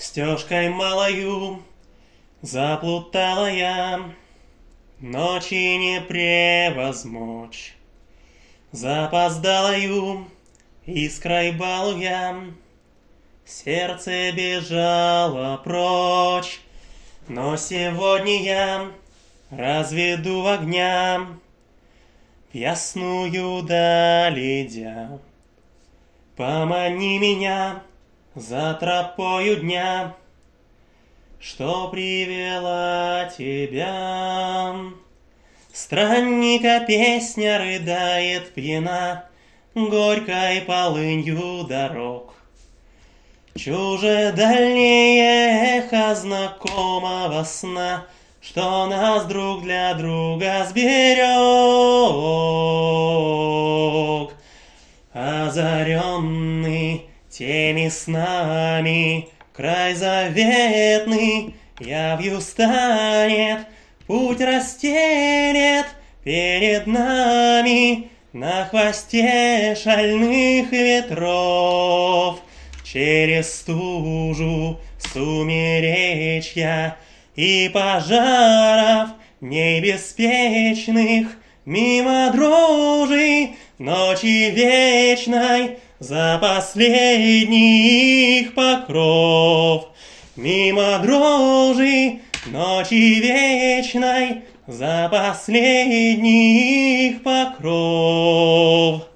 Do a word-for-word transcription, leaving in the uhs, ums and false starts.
Стежкой малою заплутала я, ночи не превозмочь. Запоздалою искрой балуя, сердце бежало прочь. Но сегодня я разведу огня в ясную даль идя. Помани меня за тропою дня, что привела тебя. Странника песня рыдает пьяна горькой полынью дорог. Чуже дальнее эхо знакомого сна, что нас друг для друга сберег. Озаренный теми снами, край заветный явью станет, путь расстелет перед нами на хвосте шальных ветров. Через стужу сумеречья и пожаров небеспечных, мимо дрожи ночи вечной за последний их покров. Мимо дрожи ночи вечной за последний их покров.